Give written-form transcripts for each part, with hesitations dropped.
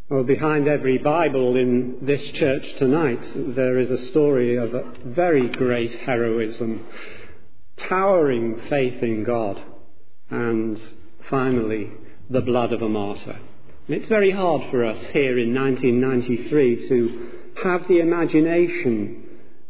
Well, behind every Bible in this church tonight, there is a story of a very great heroism, towering faith in God, and finally, the blood of a martyr. And it's very hard for us here in 1993 to have the imagination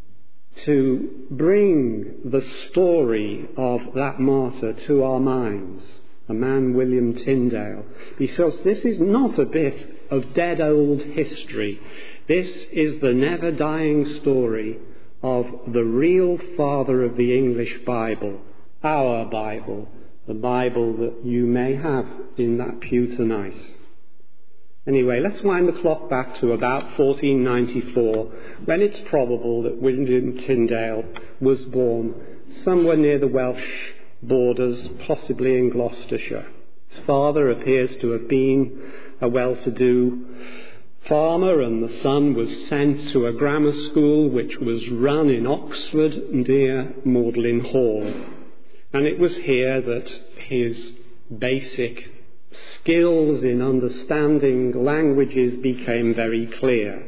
to bring the story of that martyr to our minds, a man, William Tyndale, because this is not a bit of dead old history. This is the never-dying story of the real father of the English Bible, our Bible, the Bible that you may have in that pew tonight. Anyway, let's wind the clock back to about 1494, when it's probable that William Tyndale was born somewhere near the Welsh borders, possibly in Gloucestershire. His father appears to have been a well-to-do farmer, and the son was sent to a grammar school which was run in Oxford near Magdalen Hall. And it was here that his basic skills in understanding languages became very clear.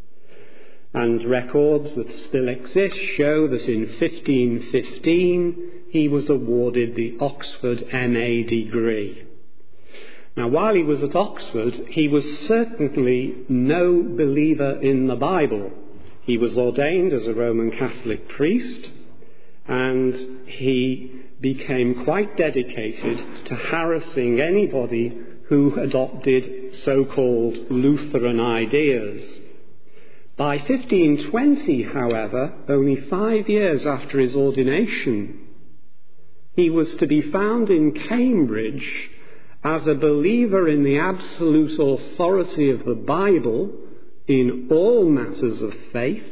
And records that still exist show that in 1515 he was awarded the Oxford MA degree. Now, while he was at Oxford, he was certainly no believer in the Bible. He was ordained as a Roman Catholic priest, and he became quite dedicated to harassing anybody who adopted so-called Lutheran ideas. By 1520, however, only 5 years after his ordination, he was to be found in Cambridge as a believer in the absolute authority of the Bible in all matters of faith,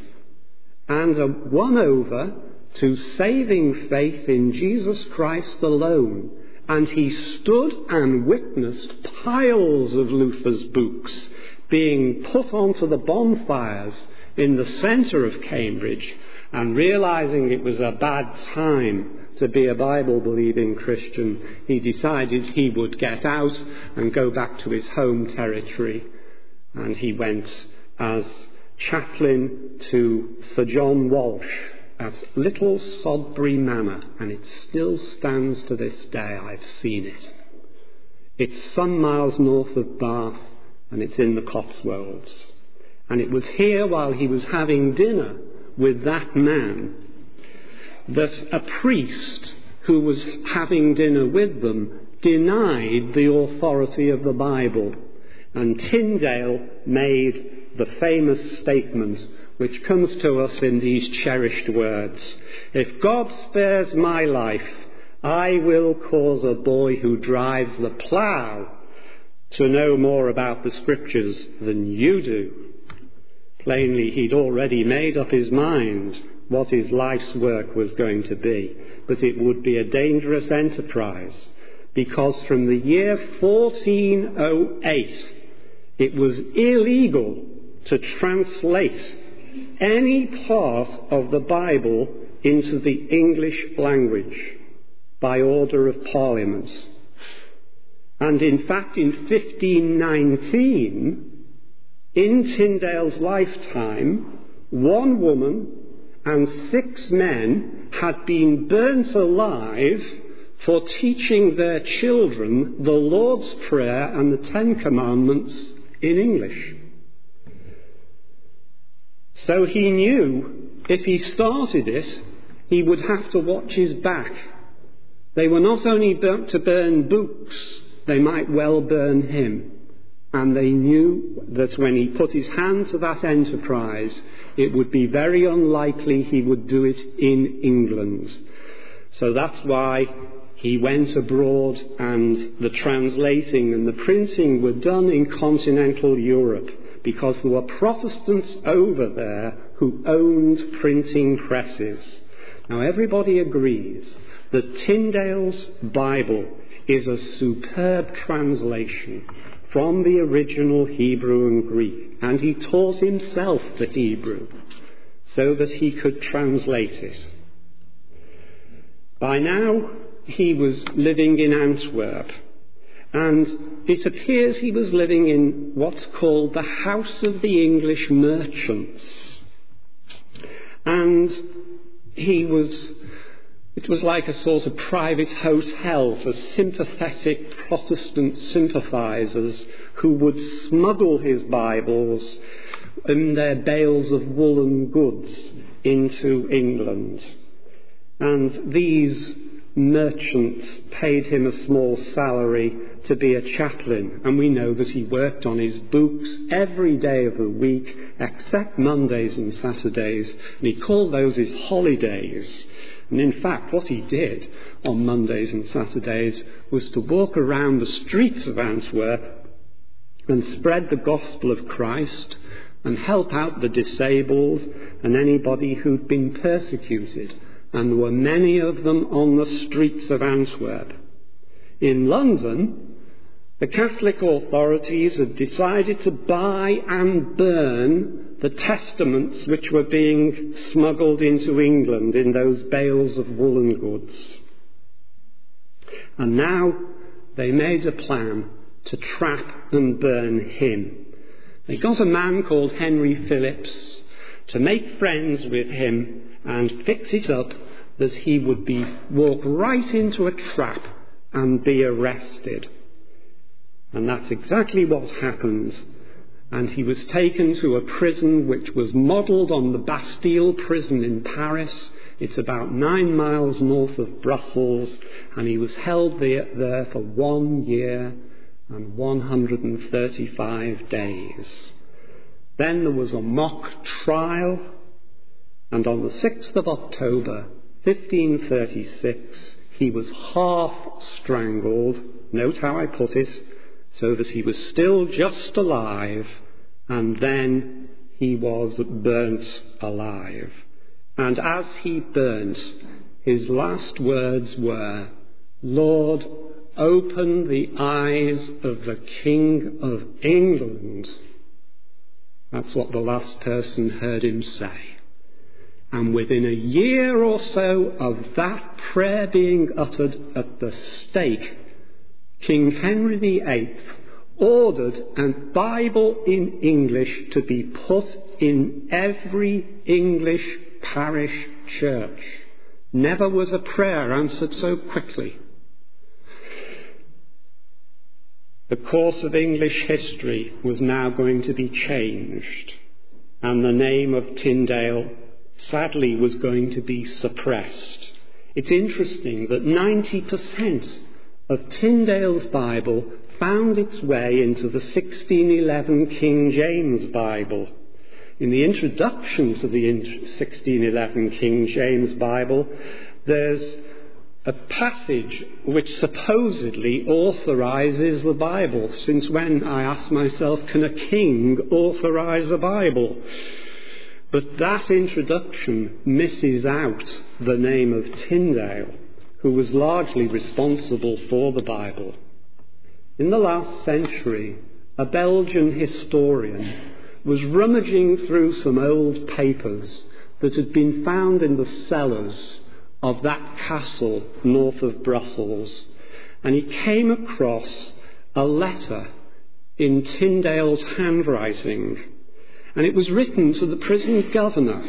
and won over to saving faith in Jesus Christ alone. And he stood and witnessed piles of Luther's books being put onto the bonfires in the centre of Cambridge, and realizing it was a bad time to be a Bible-believing Christian, he decided he would get out and go back to his home territory. And he went as chaplain to Sir John Walsh at Little Sodbury Manor, and it still stands to this day. I've seen it. It's some miles north of Bath, and it's in the Cotswolds. And it was here, while he was having dinner with that man, that a priest who was having dinner with them denied the authority of the Bible. And Tyndale made the famous statement which comes to us in these cherished words: "If God spares my life, I will cause a boy who drives the plough to know more about the Scriptures than you do." Plainly, he'd already made up his mind what his life's work was going to be, but it would be a dangerous enterprise, because from the year 1408 it was illegal to translate any part of the Bible into the English language by order of Parliament. And in fact, in 1519, in Tyndale's lifetime, 1 woman and 6 men had been burnt alive for teaching their children the Lord's Prayer and the 10 Commandments in English. So he knew if he started it, he would have to watch his back. They were not only to burn books, they might well burn him. And they knew that when he put his hand to that enterprise, it would be very unlikely he would do it in England. So that's why he went abroad, and the translating and the printing were done in continental Europe, because there were Protestants over there who owned printing presses. Now, everybody agrees that Tyndale's Bible is a superb translation from the original Hebrew and Greek, and he taught himself the Hebrew so that he could translate it. By now, he was living in Antwerp, And it appears he was living in what's called the House of the English Merchants. And it was like a sort of private hotel for sympathetic Protestant sympathisers who would smuggle his Bibles in their bales of woolen goods into England. And these merchants paid him a small salary to be a chaplain, and we know that he worked on his books every day of the week except Mondays and Saturdays, and he called those his holidays. And in fact, what he did on Mondays and Saturdays was to walk around the streets of Antwerp and spread the gospel of Christ and help out the disabled and anybody who'd been persecuted. And there were many of them on the streets of Antwerp. In London, the Catholic authorities had decided to buy and burn the testaments which were being smuggled into England in those bales of woolen goods. And now they made a plan to trap and burn him. They got a man called Henry Phillips to make friends with him and fix it up that he would walk right into a trap and be arrested. And that's exactly what happened. And he was taken to a prison which was modelled on the Bastille prison in Paris. It's about 9 miles north of Brussels, and he was held there for 1 year and 135 days. Then there was a mock trial, and on the 6th of October, 1536, he was half strangled, note how I put it, so that he was still just alive, and then he was burnt alive. And as he burnt, his last words were, "Lord, open the eyes of the King of England." That's what the last person heard him say. And within a year or so of that prayer being uttered at the stake, King Henry VIII ordered a Bible in English to be put in every English parish church. Never was a prayer answered so quickly. The course of English history was now going to be changed, and the name of Tyndale sadly was going to be suppressed. It's interesting that 90% of Tyndale's Bible found its way into the 1611 King James Bible. In the introduction to the 1611 King James Bible, there's a passage which supposedly authorises the Bible. Since when, I ask myself, can a king authorise a Bible? But that introduction misses out the name of Tyndale, who was largely responsible for the Bible. In the last century, a Belgian historian was rummaging through some old papers that had been found in the cellars of that castle north of Brussels, and he came across a letter in Tyndale's handwriting, and it was written to the prison governor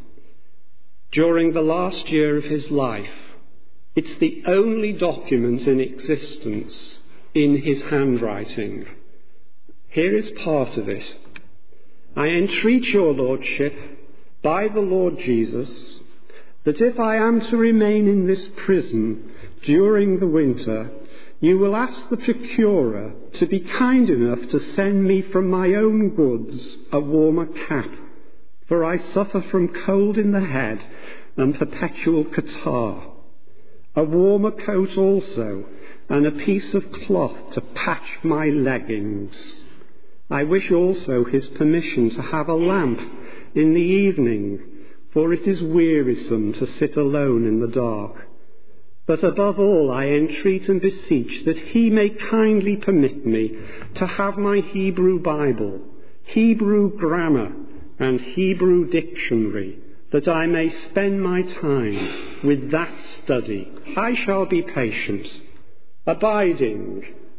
during the last year of his life. It's the only document in existence in his handwriting. Here is part of it. "I entreat your lordship, by the Lord Jesus, that if I am to remain in this prison during the winter, you will ask the procurer to be kind enough to send me from my own goods a warmer cap, for I suffer from cold in the head and perpetual catarrh. A warmer coat also, and a piece of cloth to patch my leggings. I wish also his permission to have a lamp in the evening, for it is wearisome to sit alone in the dark. But above all, I entreat and beseech that he may kindly permit me to have my Hebrew Bible, Hebrew grammar, and Hebrew dictionary, that I may spend my time with that study. I shall be patient, abiding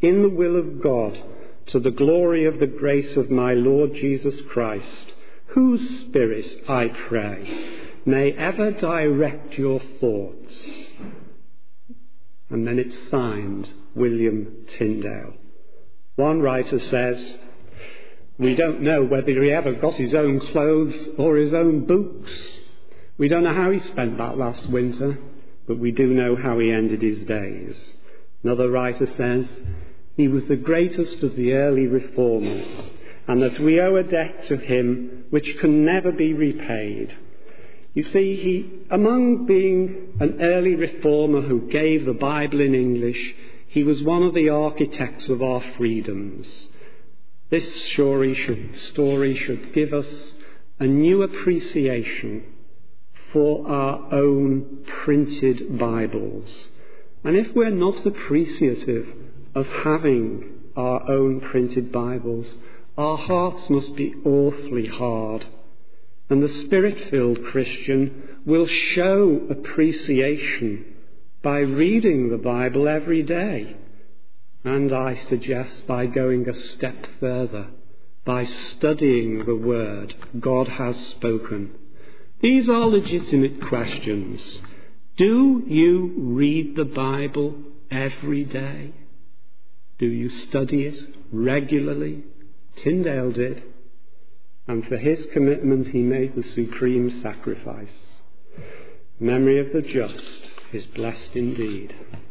in the will of God, to the glory of the grace of my Lord Jesus Christ, whose Spirit, I pray, may ever direct your thoughts. And then it's signed William Tyndale. One writer says, we don't know whether he ever got his own clothes or his own books. We don't know how he spent that last winter, but we do know how he ended his days. Another writer says, he was the greatest of the early reformers, and that we owe a debt to him which can never be repaid. You see, among being an early reformer who gave the Bible in English, he was one of the architects of our freedoms. This story should give us a new appreciation for our own printed Bibles. And if we're not appreciative of having our own printed Bibles, our hearts must be awfully hard. And the Spirit-filled Christian will show appreciation by reading the Bible every day. And I suggest by going a step further, by studying the word God has spoken. These are legitimate questions. Do you read the Bible every day? Do you study it regularly? Tyndale did. And for his commitment he made the supreme sacrifice. Memory of the just is blessed indeed.